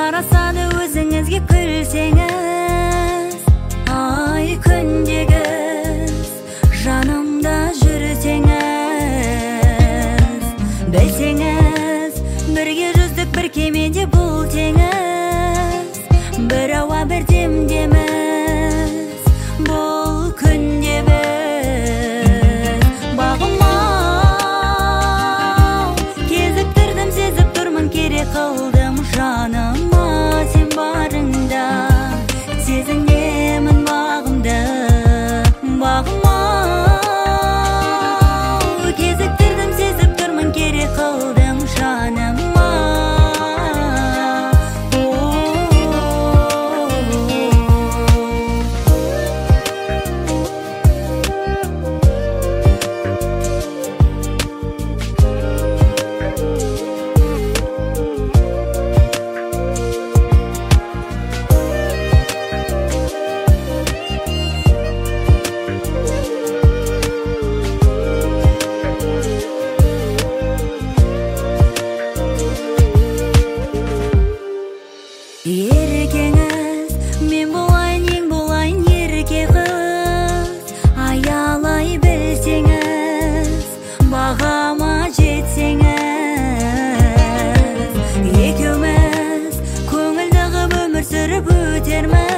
жарасады өзіңізге күлсеңіз, ай күндегіз жанымда жүрсеңіз. Білсеңіз, бірге жүздік бір кемеде бұл теңіз, бір ауа бір демдеміз, бұл күнде біз. Бағым-ау, кезіктірдім, сезіп тұрмын, керек қылдым жаныма сен барыңда, сезінемін бағымды. Бағым-ау, кезіктірдім, сезіп тұрмын, керек қылдым жаныма. Еркеңіз, мен болайын, ең болайын ерке қыз, аялай білсеңіз, бағама жетсеңіз. Екеуміз көңілді қып өмір сүріп өтерміз.